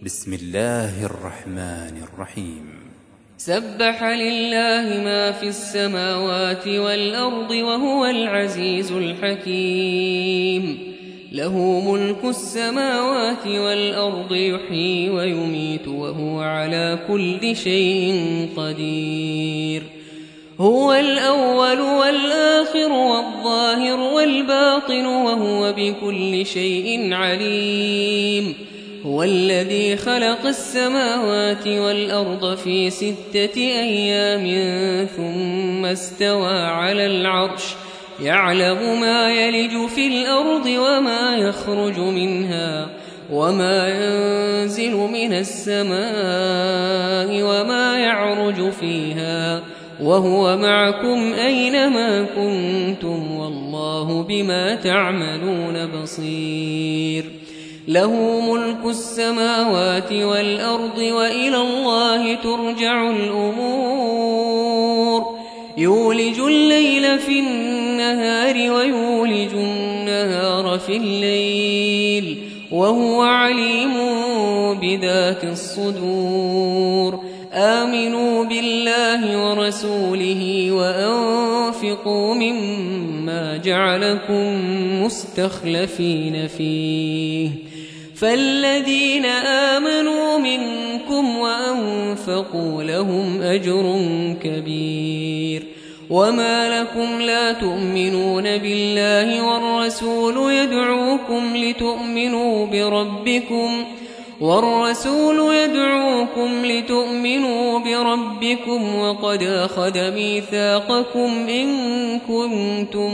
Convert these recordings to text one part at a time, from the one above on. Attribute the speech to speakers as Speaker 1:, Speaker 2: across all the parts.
Speaker 1: بسم الله الرحمن الرحيم.
Speaker 2: سبح لله ما في السماوات والأرض وهو العزيز الحكيم. له ملك السماوات والأرض يحيي ويميت وهو على كل شيء قدير. هو الأول والآخر والظاهر والباطن وهو بكل شيء عليم. هو الذي خلق السماوات والأرض في 6 أيام ثم استوى على العرش يعلم ما يلج في الأرض وما يخرج منها وما ينزل من السماء وما يعرج فيها وهو معكم أينما كنتم والله بما تعملون بصير. له ملك السماوات والأرض وإلى الله ترجع الأمور. يولج الليل في النهار ويولج النهار في الليل وهو عليم بذات الصدور. آمنوا بالله ورسوله وأنفقوا مما جعلكم مستخلفين فيه. فالذين آمنوا منكم وأنفقوا لهم أجر كبير. وما لكم لا تؤمنون بالله والرسول يدعوكم لتؤمنوا بربكم وقد أخذ ميثاقكم إن كنتم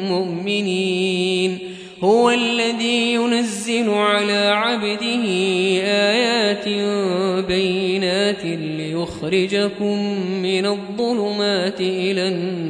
Speaker 2: مؤمنين. هو الذي ينزل على عبده آيات بينات ليخرجكم من الظلمات إلى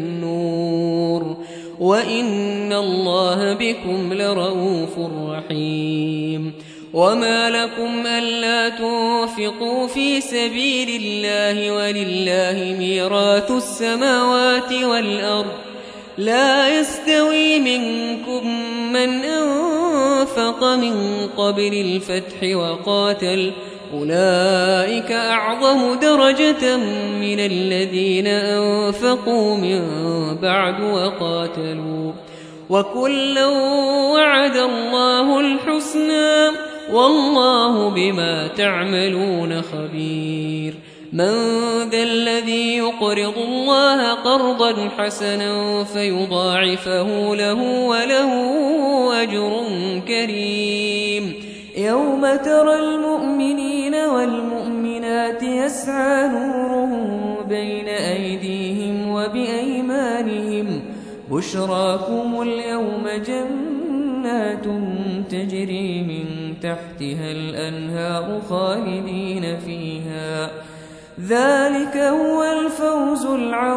Speaker 2: النور وإن الله بكم لرءوف رحيم. وما لكم ألا تنفقوا في سبيل الله ولله ميراث السماوات والأرض لا يستوي منكم من أنفق من قبل الفتح وقاتل أولئك أعظم درجة من الذين أنفقوا من بعد وقاتلوا وكلا وعد الله الحسنى والله بما تعملون خبير. من ذا الذي يقرض الله قرضا حسنا فيضاعفه له وله أجر كريم. يوم ترى المؤمنين والمؤمنات يسعى نورهم بين أيديهم وبأيمانهم بشراكم اليوم جنات تجري من تحتها الأنهار خالدين فيها ذلك هو الفوز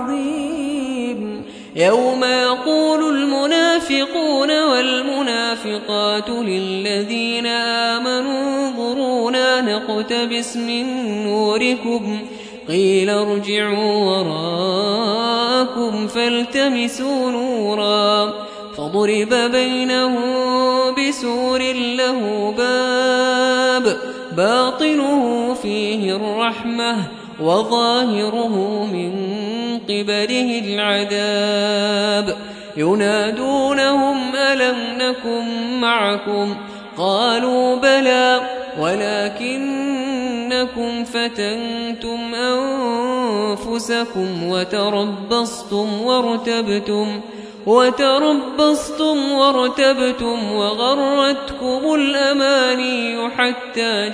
Speaker 2: العظيم. يوم يقول المنافقون والمنافقات للذين آمنوا انظرونا نقتبس من نوركم قيل ارجعوا وراءكم فالتمسوا نورا فضرب بينهم بسور له باب باطنه فيه الرحمة وظاهره من قبله العذاب. ينادونهم ألم نكن معكم قالوا بلى ولكنكم فتنتم أنفسكم وتربصتم وارتبتم وغرتكم الأماني حتى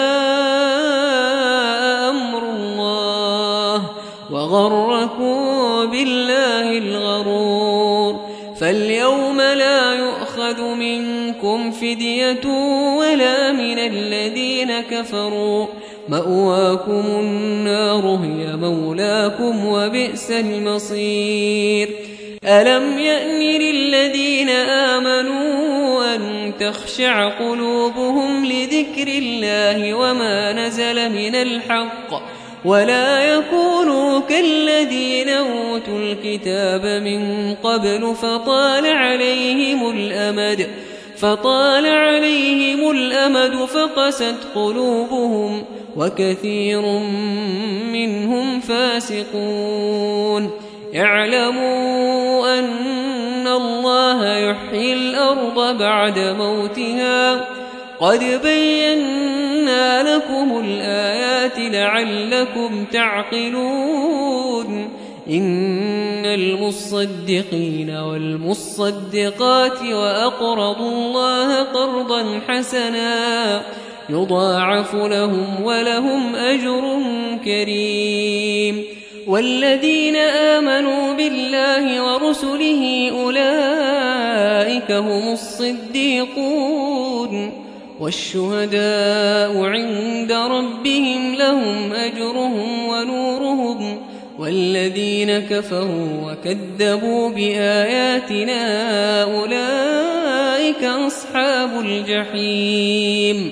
Speaker 2: جاء أمر الله وغركم بالله الغرور. فاليوم لا يؤخذ منكم فدية ولا من الذين كفروا مأواكم النار هي مولاكم وبئس المصير. ألم يأن للذين آمنوا أن تخشع قلوبهم لذكر الله وما نزل من الحق ولا يكونوا كالذين أوتوا الكتاب من قبل فطال عليهم الأمد فطال عليهم الأمد فقست قلوبهم وكثير منهم فاسقون اعلموا أن الله يحيي الأرض بعد موتها قد بينا لكم الآيات لعلكم تعقلون إن المصدقين والمصدقات وأقرضوا الله قرضا حسنا يضاعف لهم ولهم أجر كريم والذين آمنوا بالله ورسله أولئك هم الصديقون والشهداء عند ربهم لهم أجرهم ونورهم والذين كفروا وكذبوا بآياتنا أولئك أصحاب الجحيم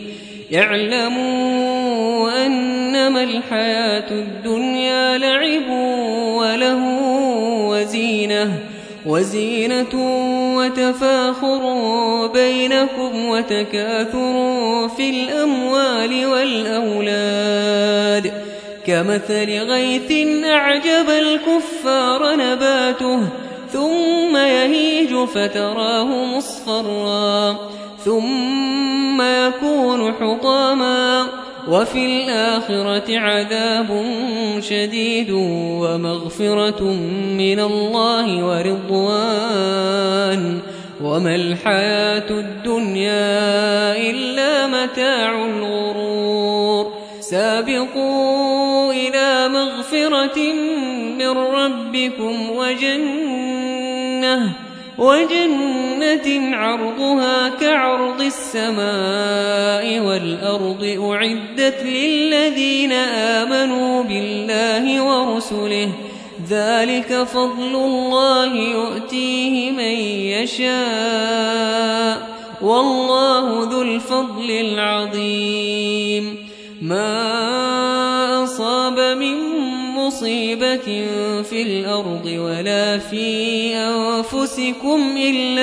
Speaker 2: يعلموا أنما الحياة الدنيا لعب وله وزينة وتفاخر بينكم وتكاثر في الأموال والأولاد كمثل غيث أعجب الكفار نباته ثم يهيج فتراه مصفرا ثم يكون حطاما وفي الآخرة عذاب شديد ومغفرة من الله ورضوان وما الحياة الدنيا إلا متاع الغرور سابقوا إلى مغفرة من ربكم وجنة عرضها كعرض السماء والأرض أعدت للذين آمنوا بالله ورسله ذلك فضل الله يؤتيه من يشاء والله ذو الفضل العظيم ما أصاب من مصيبة في الأرض ولا في أنفسكم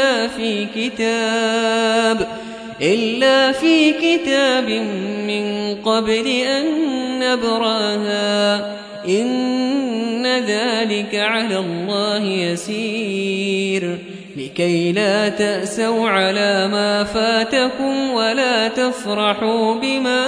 Speaker 2: إلا في كتاب من قبل أن نبرأها إن ذلك على الله يسير لكي لا تأسوا على ما فاتكم ولا تفرحوا بما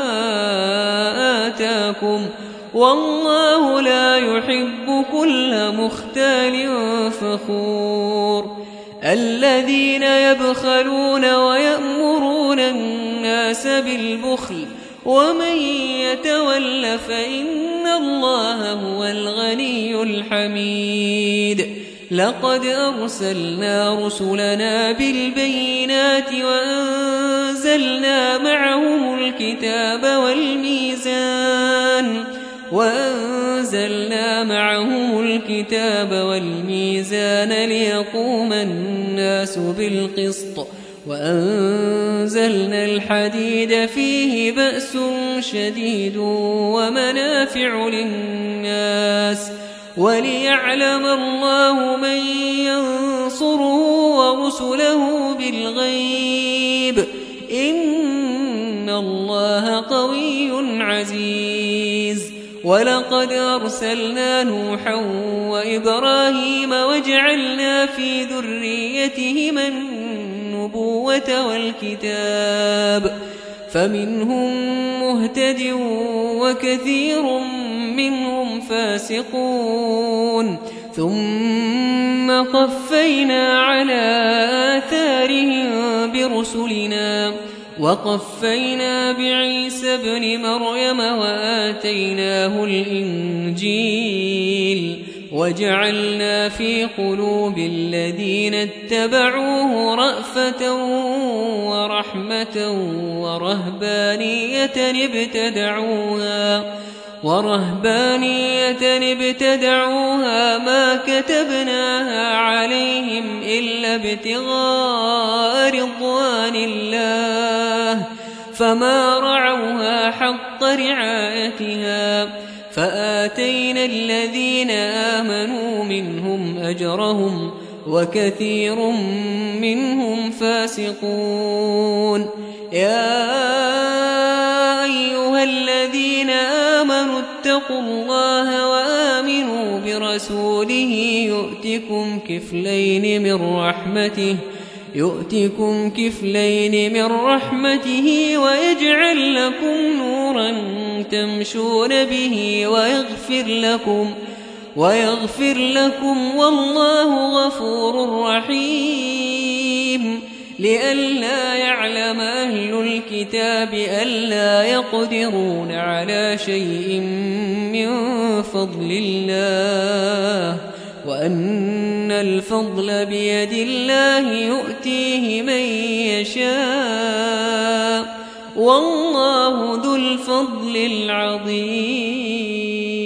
Speaker 2: آتاكم والله لا يحب كل مختال فخور الذين يبخلون ويأمرون الناس بالبخل ومن يتول فإن الله هو الغني الحميد لقد أرسلنا رسلنا بالبينات وأنزلنا معهم الكتاب والميزان ليقوم الناس بالقسط وأنزلنا الحديد فيه بأس شديد ومنافع للناس وليعلم الله من ينصره ورسله بالغيب إن الله قوي عزيز ولقد أرسلنا نوحا وإبراهيم وجعلنا في ذريتهما النبوة والكتاب فمنهم مهتد وكثير منهم فاسقون ثم قفينا على آثارهم برسلنا وقفينا بعيسى ابن مريم وآتيناه الإنجيل وجعلنا في قلوب الذين اتبعوه رأفة ورحمة ورهبانية ابتدعوها ما كتبناها عليهم إلا ابتغاء رضوان الله فما رعوها حق رعايتها فآتينا الذين آمنوا منهم أجرهم وكثير منهم فاسقون. يا أيها الذين آمنوا اتقوا الله وآمنوا برسوله يؤتكم كفلين من رحمته ويجعل لكم نورا تمشون به ويغفر لكم والله غفور رحيم. لئلا يعلم أهل الكتاب ألا يقدرون على شيء من فضل الله وأن الفضل بيد الله يؤتيه من يشاء والله ذو الفضل العظيم.